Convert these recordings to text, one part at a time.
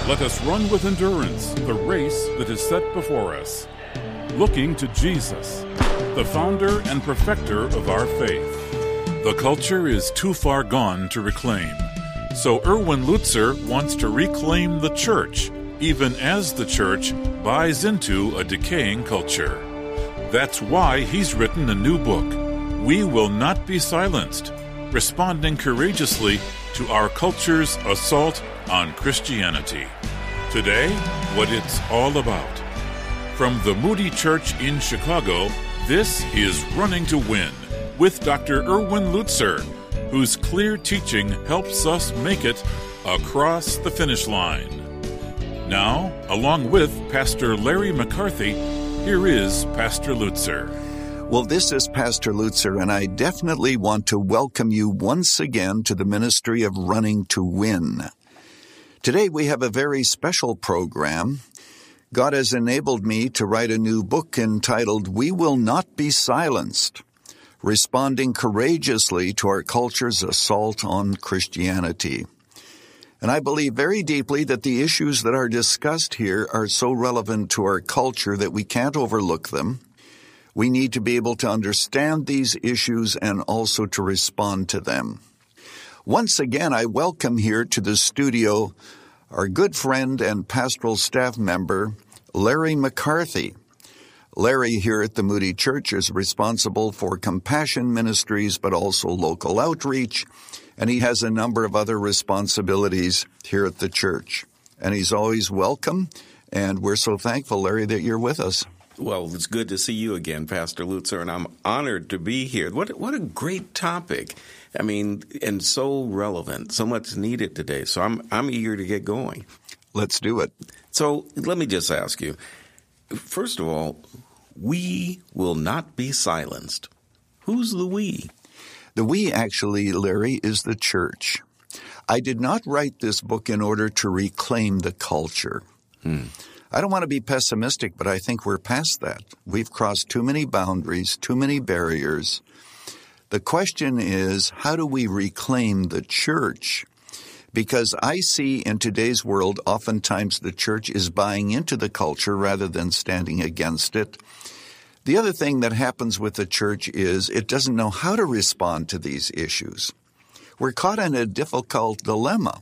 Let us run with endurance the race that is set before us, looking to Jesus, the founder and perfecter of our faith. The culture is too far gone to reclaim, so Erwin Lutzer wants to reclaim the church, even as the church buys into a decaying culture. That's why he's written a new book, We Will Not Be Silenced, responding courageously to our culture's assault on Christianity. Today, what it's all about. From the Moody Church in Chicago, this is Running to Win with Dr. Erwin Lutzer, whose clear teaching helps us make it across the finish line. Now, along with Pastor Larry McCarthy, here is Pastor Lutzer. Well, this is Pastor Lutzer, and I definitely want to welcome you once again to the ministry of Running to Win. Today we have a very special program. God has enabled me to write a new book entitled We Will Not Be Silenced, responding courageously to our culture's assault on Christianity. And I believe very deeply that the issues that are discussed here are so relevant to our culture that we can't overlook them. We need to be able to understand these issues and also to respond to them. Once again, I welcome here to the studio our good friend and pastoral staff member, Larry McCarthy. Larry here at the Moody Church is responsible for compassion ministries, but also local outreach, and he has a number of other responsibilities here at the church. And he's always welcome, and we're so thankful, Larry, that you're with us. Well, it's good to see you again, Pastor Lutzer, and I'm honored to be here. What a great topic. I mean, and so relevant, so much needed today. So I'm eager to get going. Let's do it. So let me just ask you, first of all, we will not be silenced. Who's the we? The we, actually, Larry, is the church. I did not write this book in order to reclaim the culture. I don't want to be pessimistic, but I think we're past that. We've crossed too many boundaries, too many barriers. The question is, how do we reclaim the church? Because I see in today's world, oftentimes the church is buying into the culture rather than standing against it. The other thing that happens with the church is it doesn't know how to respond to these issues. We're caught in a difficult dilemma.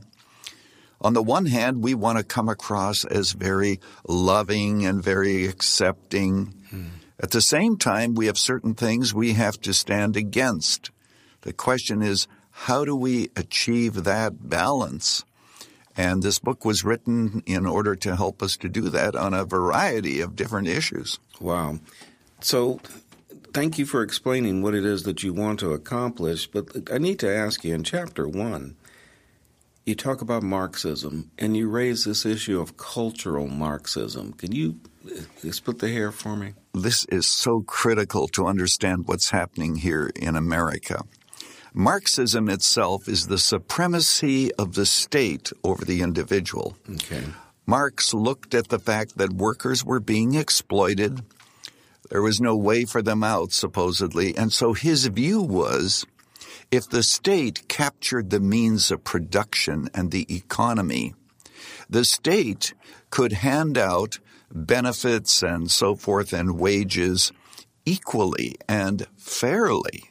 On the one hand, we want to come across as very loving and very accepting. At the same time, we have certain things we have to stand against. The question is, how do we achieve that balance? And this book was written in order to help us to do that on a variety of different issues. Wow. So thank you for explaining what it is that you want to accomplish. But I need to ask you, in Chapter 1, you talk about Marxism, and you raise this issue of cultural Marxism. Can you split the hair for me? This is so critical to understand what's happening here in America. Marxism itself is the supremacy of the state over the individual. Okay. Marx looked at the fact that workers were being exploited. There was no way for them out, supposedly. And so his view was, if the state captured the means of production and the economy, the state could hand out benefits and so forth and wages equally and fairly.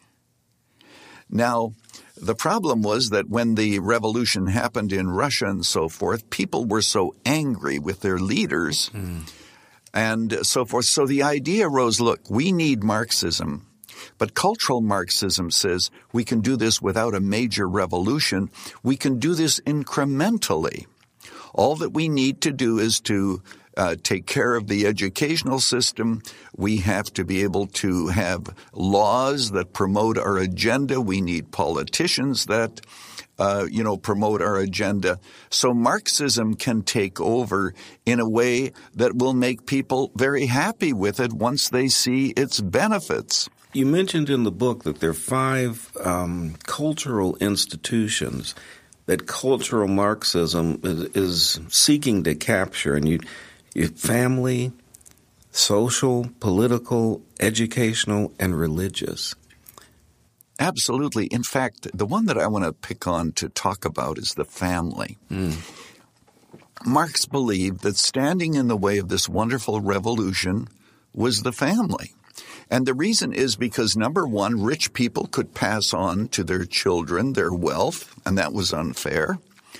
Now, the problem was that when the revolution happened in Russia and so forth, people were so angry with their leaders and so forth. So the idea arose, look, we need Marxism. But cultural Marxism says we can do this without a major revolution. We can do this incrementally. All that we need to do is to take care of the educational system. We have to be able to have laws that promote our agenda. We need politicians that promote our agenda. So Marxism can take over in a way that will make people very happy with it once they see its benefits. You mentioned in the book that there are 5 cultural institutions that cultural Marxism is seeking to capture, and you family, social, political, educational, and religious. Absolutely. In fact, the one that I want to pick on to talk about is the family. Marx believed that standing in the way of this wonderful revolution was the family. And the reason is because, number one, rich people could pass on to their children their wealth, and that was unfair.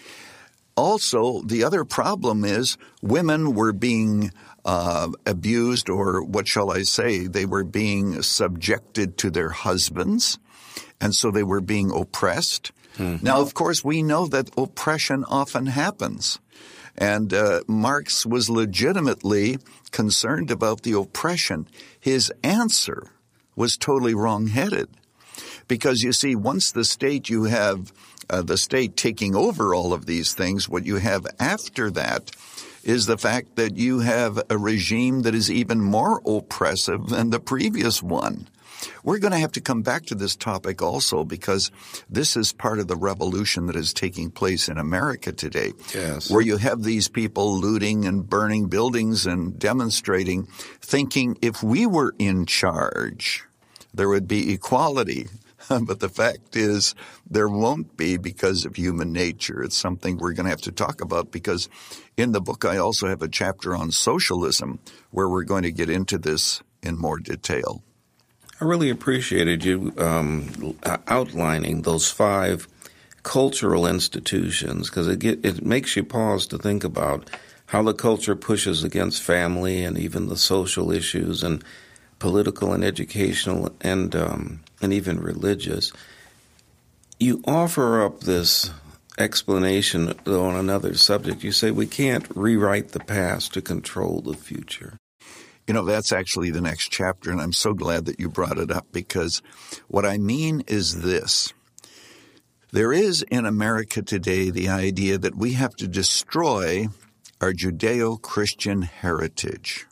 Also, the other problem is women were being abused, or what shall I say, they were being subjected to their husbands, and so they were being oppressed. Mm-hmm. Now, of course, we know that oppression often happens. And Marx was legitimately concerned about the oppression. His answer was totally wrong-headed. Because, you see, once the state, you have the state taking over all of these things, what you have after that is the fact that you have a regime that is even more oppressive than the previous one. We're going to have to come back to this topic also, because this is part of the revolution that is taking place in America today. Yes. Where you have these people looting and burning buildings and demonstrating, thinking if we were in charge, there would be equality. But the fact is there won't be, because of human nature. It's something we're going to have to talk about, because in the book I also have a chapter on socialism where we're going to get into this in more detail. I really appreciated you outlining those 5 cultural institutions, because it makes you pause to think about how the culture pushes against family and even the social issues and political and educational and even religious. You offer up this explanation, though, on another subject. You say we can't rewrite the past to control the future. You know, that's actually the next chapter, and I'm so glad that you brought it up, because what I mean is this. There is in America today the idea that we have to destroy our Judeo-Christian heritage.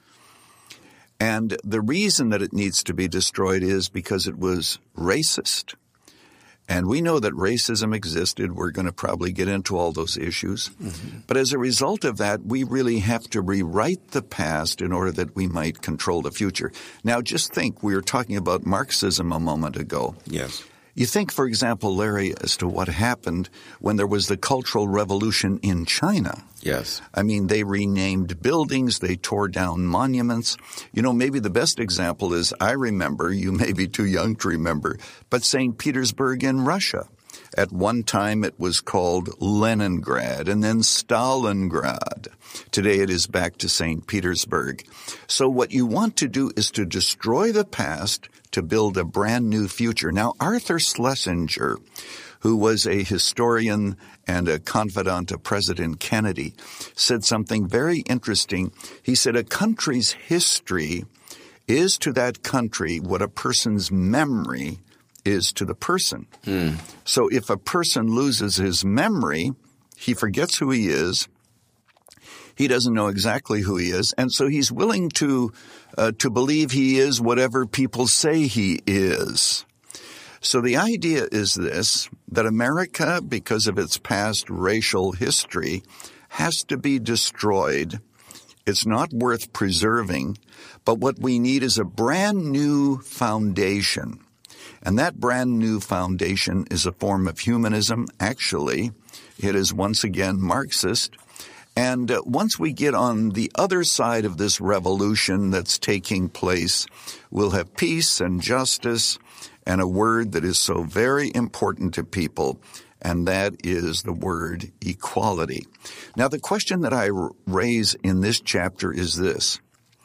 And the reason that it needs to be destroyed is because it was racist. And we know that racism existed. We're going to probably get into all those issues. Mm-hmm. But as a result of that, we really have to rewrite the past in order that we might control the future. Now, just think, we were talking about Marxism a moment ago. Yes. You think, for example, Larry, as to what happened when there was the Cultural Revolution in China. Yes. I mean, they renamed buildings, they tore down monuments. You know, maybe the best example is, I remember, you may be too young to remember, but St. Petersburg in Russia. At one time it was called Leningrad and then Stalingrad. Today it is back to St. Petersburg. So what you want to do is to destroy the past to build a brand new future. Now, Arthur Schlesinger, who was a historian and a confidant of President Kennedy, said something very interesting. He said, a country's history is to that country what a person's memory is to the person. So if a person loses his memory, he forgets who he is. He doesn't know exactly who he is, and so he's willing to believe he is whatever people say he is. So the idea is this, that America, because of its past racial history, has to be destroyed. It's not worth preserving, but what we need is a brand new foundation. And that brand new foundation is a form of humanism. Actually, it is once again Marxist. And once we get on the other side of this revolution that's taking place, we'll have peace and justice and a word that is so very important to people, and that is the word equality. Now, the question that I raise in this chapter is this.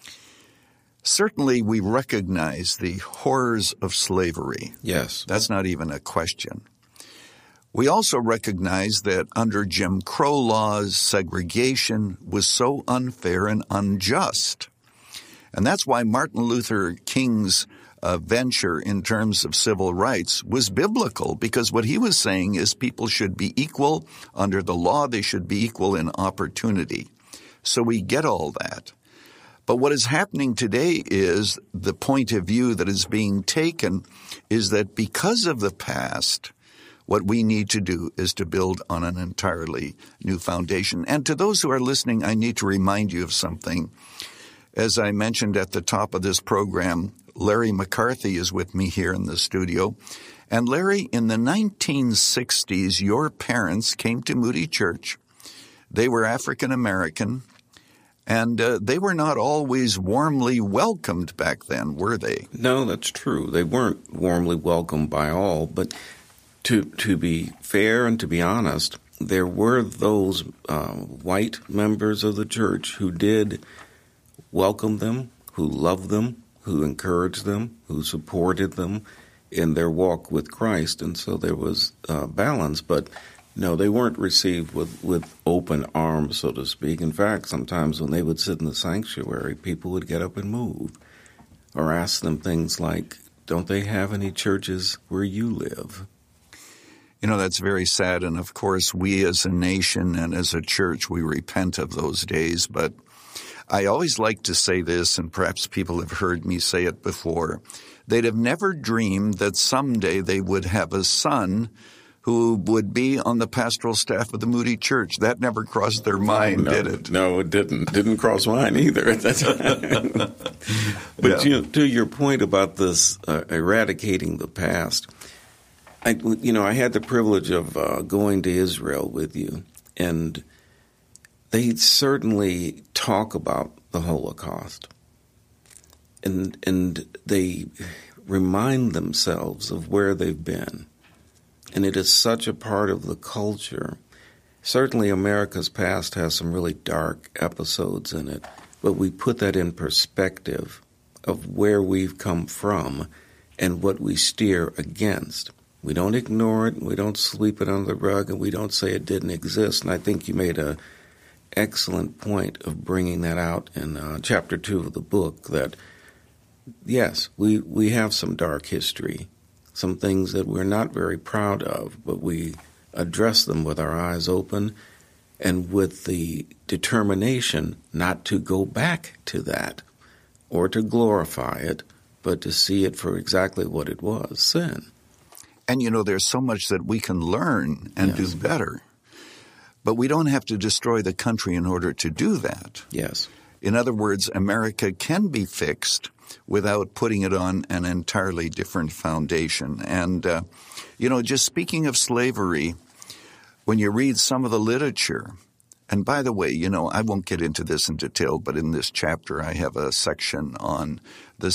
Certainly, we recognize the horrors of slavery. Yes. That's not even a question. We also recognize that under Jim Crow laws, segregation was so unfair and unjust. And that's why Martin Luther King's venture in terms of civil rights was biblical, because what he was saying is people should be equal under the law. They should be equal in opportunity. So we get all that. But what is happening today is the point of view that is being taken is that because of the past, what we need to do is to build on an entirely new foundation. And to those who are listening, I need to remind you of something. As I mentioned at the top of this program, Larry McCarthy is with me here in the studio. And Larry, in the 1960s, your parents came to Moody Church. They were African American, and they were not always warmly welcomed back then, were they? No, that's true. They weren't warmly welcomed by all, but to be fair and to be honest, there were those white members of the church who did welcome them, who loved them, who encouraged them, who supported them in their walk with Christ, and so there was balance. But no, they weren't received with open arms, so to speak. In fact, sometimes when they would sit in the sanctuary, people would get up and move or ask them things like, "Don't they have any churches where you live?" You know, that's very sad, and of course we as a nation and as a church, we repent of those days, but I always like to say this, and perhaps people have heard me say it before. They'd have never dreamed that someday they would have a son who would be on the pastoral staff of the Moody Church. That never crossed their mind, did it? No, it didn't. Didn't cross mine either at that time. But Yeah. to your point about this eradicating the past, I had the privilege of going to Israel with you, and they certainly talk about the Holocaust, and they remind themselves of where they've been, and it is such a part of the culture. Certainly America's past has some really dark episodes in it, but we put that in perspective of where we've come from and what we steer against. We don't ignore it, we don't sweep it under the rug, and we don't say it didn't exist. And I think you made an excellent point of bringing that out in chapter 2 of the book, that, yes, we have some dark history, some things that we're not very proud of, but we address them with our eyes open and with the determination not to go back to that or to glorify it, but to see it for exactly what it was, sin. And, you know, there's so much that we can learn and do better. But we don't have to destroy the country in order to do that. Yes. In other words, America can be fixed without putting it on an entirely different foundation. And, just speaking of slavery, when you read some of the literature, and by the way, I won't get into this in detail, but in this chapter I have a section on the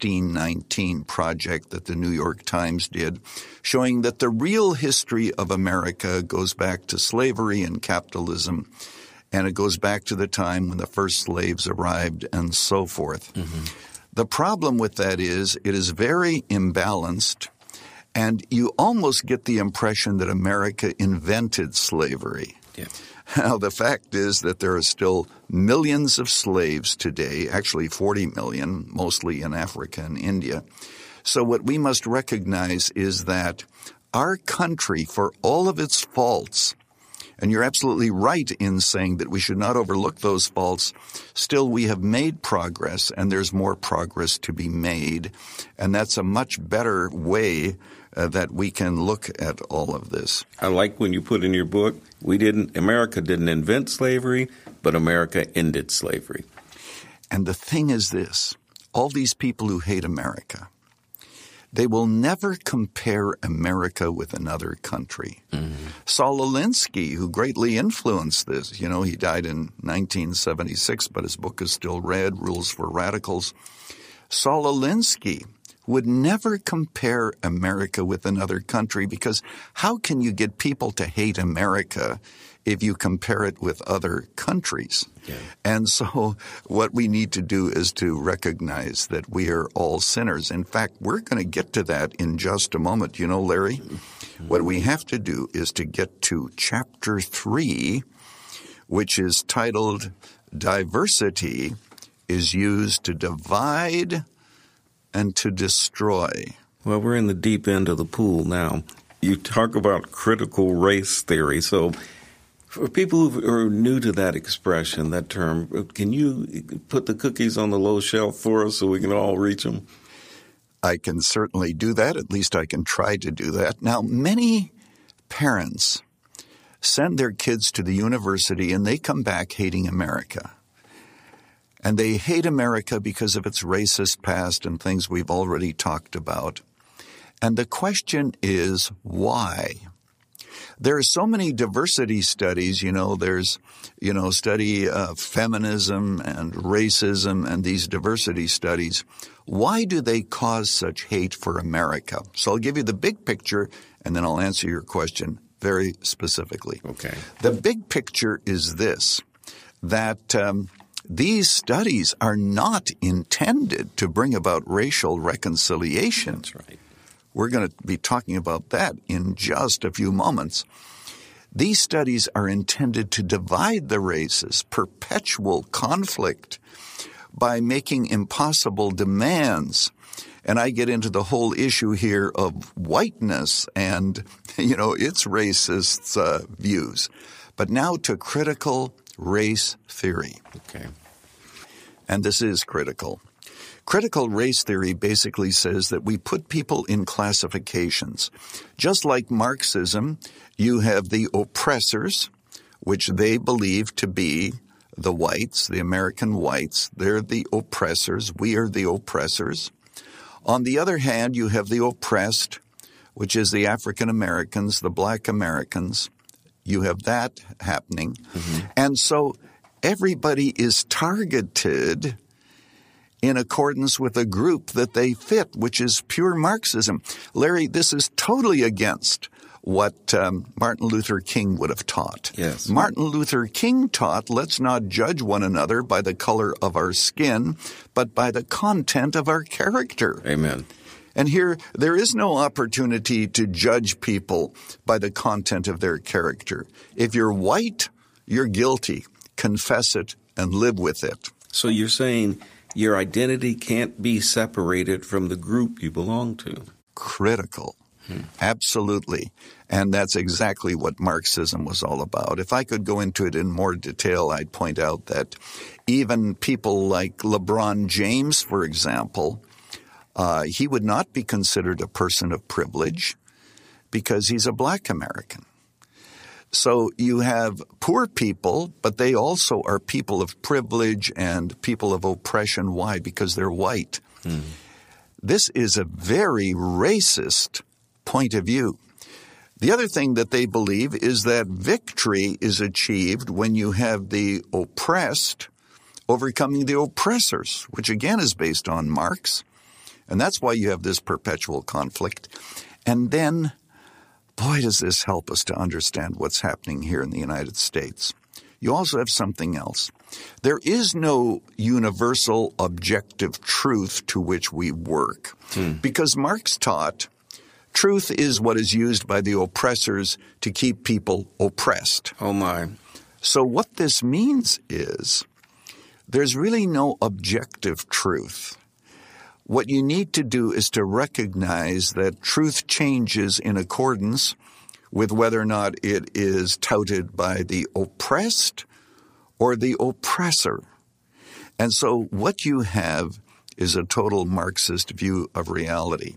1619 project that the New York Times did, showing that the real history of America goes back to slavery and capitalism, and it goes back to the time when the first slaves arrived and so forth. Mm-hmm. The problem with that is it is very imbalanced, and you almost get the impression that America invented slavery. Yeah. Now, the fact is that there are still millions of slaves today, actually 40 million, mostly in Africa and India. So what we must recognize is that our country, for all of its faults, and you're absolutely right in saying that we should not overlook those faults, still we have made progress, and there's more progress to be made. And that's a much better way that we can look at all of this. I like when you put in your book, America didn't invent slavery, but America ended slavery. And the thing is this, all these people who hate America, they will never compare America with another country. Mm-hmm. Saul Alinsky, who greatly influenced this, he died in 1976, but his book is still read, Rules for Radicals. Saul Alinsky would never compare America with another country, because how can you get people to hate America if you compare it with other countries? Yeah. And so what we need to do is to recognize that we are all sinners. In fact, we're going to get to that in just a moment. Larry, what we have to do is to get to chapter 3, which is titled Diversity is Used to Divide and to Destroy. Well, we're in the deep end of the pool now. You talk about critical race theory. So for people who are new to that expression, that term, can you put the cookies on the low shelf for us so we can all reach them? I can certainly do that. At least I can try to do that. Now, many parents send their kids to the university and they come back hating America. And they hate America because of its racist past and things we've already talked about. And the question is, why? There are so many diversity studies, there's, study feminism and racism and these diversity studies. Why do they cause such hate for America? So I'll give you the big picture, and then I'll answer your question very specifically. Okay. The big picture is this, that these studies are not intended to bring about racial reconciliation. That's right. We're going to be talking about that in just a few moments. These studies are intended to divide the races, perpetual conflict, by making impossible demands. And I get into the whole issue here of whiteness and, its racist views. But now to critical race theory. Okay. And this is critical. Critical race theory basically says that we put people in classifications. Just like Marxism, you have the oppressors, which they believe to be the whites, the American whites. They're the oppressors. We are the oppressors. On the other hand, you have the oppressed, which is the African Americans, the black Americans. You have that happening. Mm-hmm. And so everybody is targeted in accordance with a group that they fit, which is pure Marxism. Larry, this is totally against what Martin Luther King would have taught. Yes. Martin Luther King taught, let's not judge one another by the color of our skin, but by the content of our character. Amen. And here, there is no opportunity to judge people by the content of their character. If you're white, you're guilty. Confess it and live with it. So you're saying your identity can't be separated from the group you belong to. Critical. Absolutely. And that's exactly what Marxism was all about. If I could go into it in more detail, I'd point out that even people like LeBron James, for example, he would not be considered a person of privilege because he's a black American. So you have poor people, but they also are people of privilege and people of oppression. Why? Because they're white. This is a very racist point of view. The other thing that they believe is that victory is achieved when you have the oppressed overcoming the oppressors, which again is based on Marx. And that's why you have this perpetual conflict. And then, boy, does this help us to understand what's happening here in the United States. You also have something else. There is no universal objective truth to which we work. Because Marx taught truth is what is used by the oppressors to keep people oppressed. Oh, my. So what this means is there's really no objective truth. What you need to do is to recognize that truth changes in accordance with whether or not it is touted by the oppressed or the oppressor. And so what you have is a total Marxist view of reality.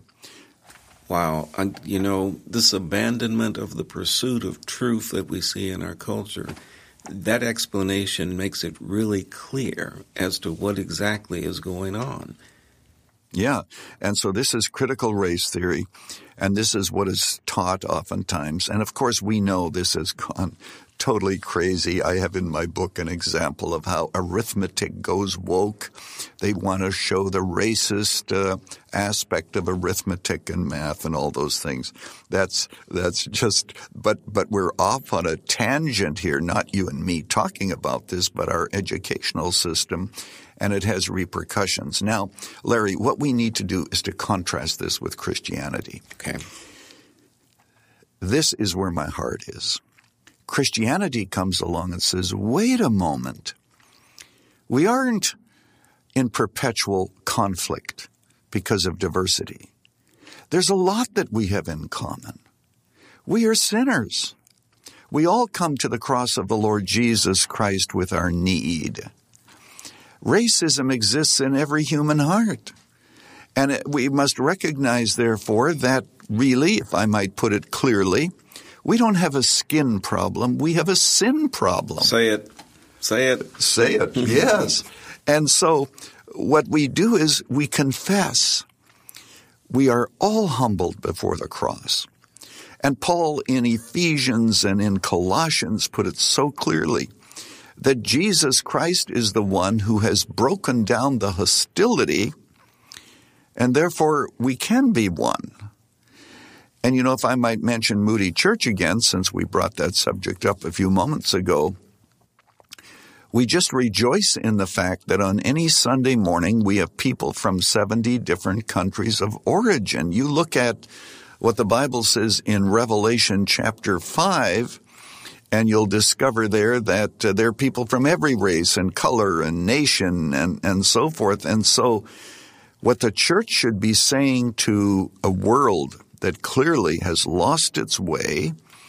Wow. This abandonment of the pursuit of truth that we see in our culture, that explanation makes it really clear as to what exactly is going on. Yeah. And so this is critical race theory, and this is what is taught oftentimes. And of course, we know this has gone totally crazy. I have in my book an example of how arithmetic goes woke. They want to show the racist aspect of arithmetic and math and all those things. That's just, but we're off on a tangent here, not you and me talking about this, but our educational system, and it has repercussions. Now, Larry, what we need to do is to contrast this with Christianity. Okay. This is where my heart is. Christianity comes along and says, wait a moment. We aren't in perpetual conflict because of diversity. There's a lot that we have in common. We are sinners. We all come to the cross of the Lord Jesus Christ with our need. Racism exists in every human heart. And we must recognize, therefore, that really, if I might put it clearly, we don't have a skin problem. We have a sin problem. Say it. Say it. Say it, yes. And so what we do is we confess. We are all humbled before the cross. And Paul in Ephesians and in Colossians put it so clearly that Jesus Christ is the one who has broken down the hostility, and therefore we can be one. And if I might mention Moody Church again, since we brought that subject up a few moments ago, we just rejoice in the fact that on any Sunday morning we have people from 70 different countries of origin. You look at what the Bible says in Revelation chapter 5, and you'll discover there that there are people from every race and color and nation and so forth. And so what the church should be saying to a world that clearly has lost its way,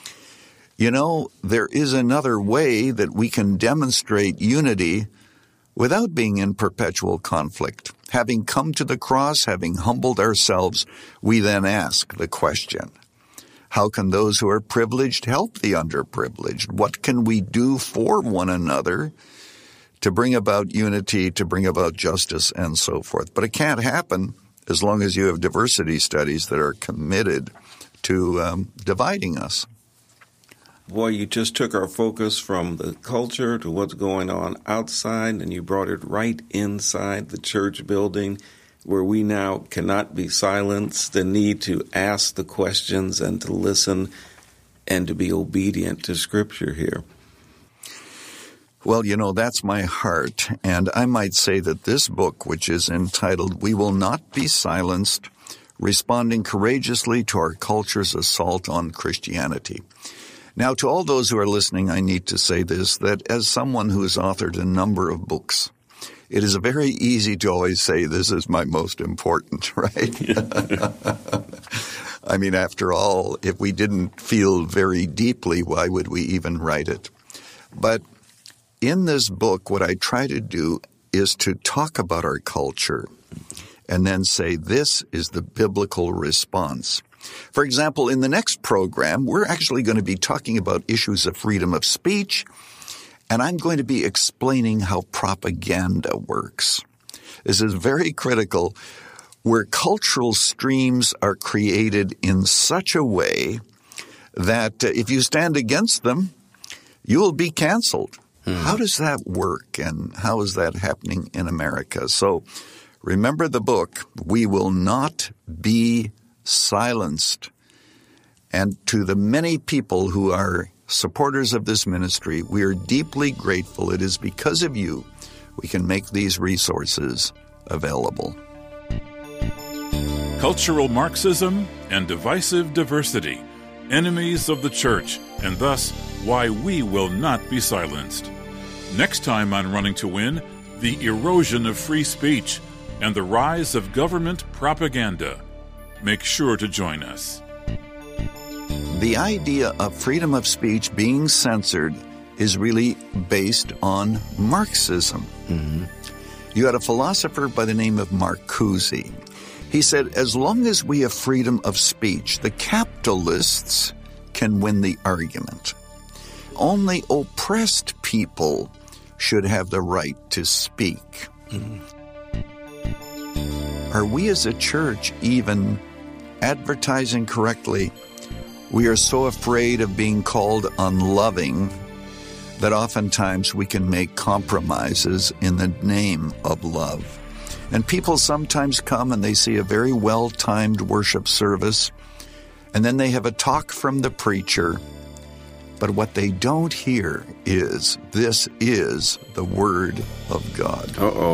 there is another way that we can demonstrate unity without being in perpetual conflict. Having come to the cross, having humbled ourselves, we then ask the question, how can those who are privileged help the underprivileged? What can we do for one another to bring about unity, to bring about justice, and so forth? But it can't happen as long as you have diversity studies that are committed to dividing us. Boy, you just took our focus from the culture to what's going on outside, and you brought it right inside the church building, where we now cannot be silenced, the need to ask the questions and to listen and to be obedient to Scripture here. Well, that's my heart, and I might say that this book, which is entitled We Will Not Be Silenced, Responding Courageously to Our Culture's Assault on Christianity. Now, to all those who are listening, I need to say this, that as someone who has authored a number of books, it is very easy to always say this is my most important, right? I mean, after all, if we didn't feel very deeply, why would we even write it? But in this book, what I try to do is to talk about our culture and then say this is the biblical response. For example, in the next program, we're actually going to be talking about issues of freedom of speech, and I'm going to be explaining how propaganda works. This is very critical, where cultural streams are created in such a way that if you stand against them, you will be canceled. How does that work, and how is that happening in America? So remember the book, We Will Not Be Silenced. And to the many people who are supporters of this ministry, we are deeply grateful. It is because of you we can make these resources available. Cultural Marxism and divisive diversity, enemies of the church, and thus why we will not be silenced. Next time on Running to Win, the erosion of free speech and the rise of government propaganda. Make sure to join us. The idea of freedom of speech being censored is really based on Marxism. You had a philosopher by the name of Marcuse. He said, as long as we have freedom of speech, the capitalists can win the argument. Only oppressed people should have the right to speak. Are we as a church even advertising correctly? We are so afraid of being called unloving that oftentimes we can make compromises in the name of love. And people sometimes come and they see a very well-timed worship service, and then they have a talk from the preacher. But what they don't hear is, this is the Word of God.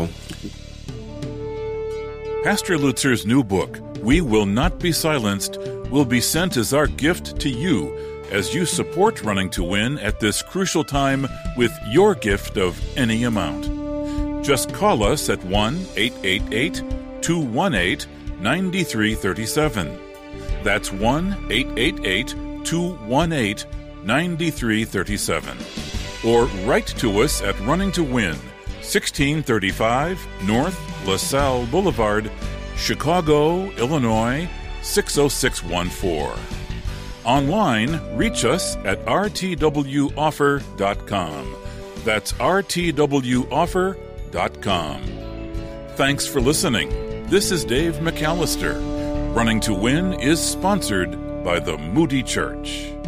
Pastor Lutzer's new book, We Will Not Be Silenced, will be sent as our gift to you as you support Running to Win at this crucial time with your gift of any amount. Just call us at 1-888-218-9337. That's 1-888-218-9337. Or write to us at Running to Win, 1635 North LaSalle Boulevard, Chicago, Illinois, 60614. Online, reach us at rtwoffer.com. That's rtwoffer.com. Thanks for listening. This is Dave McAllister. Running to Win is sponsored by the Moody Church.